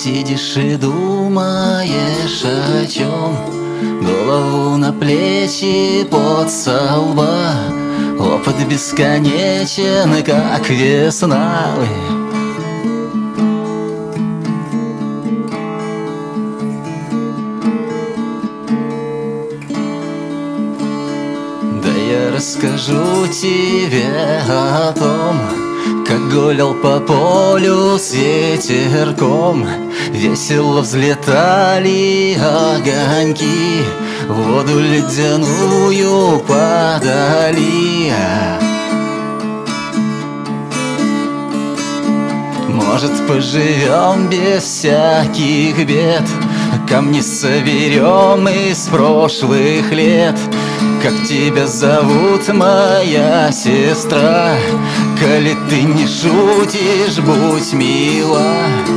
сидишь и думаешь о чем? Голову на плечи, пот со лба. Опыт бесконечен, как весна. Да я расскажу тебе о том, как гулял по полю с ветерком. Весело взлетали огоньки, в воду ледяную падали. Может, поживем без всяких бед, камни соберем из прошлых лет. Как тебя зовут, моя сестра? Коли ты не шутишь, будь мила.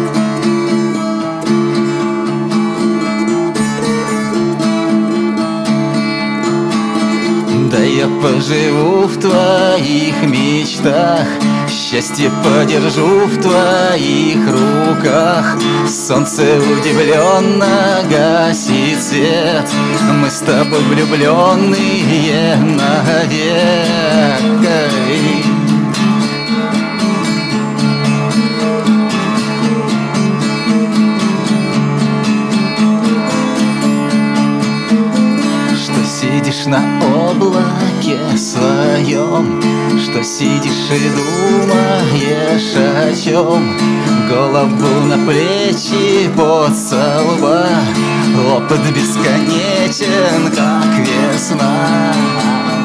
Да я поживу в твоих мечтах, счастье подержу в твоих руках. Солнце удивленно гасит свет, мы с тобой влюбленные навек. Сидишь на облаке своем, что сидишь и думаешь о чем? Голову на плечи, пот со лба. Опыт бесконечен, как весна.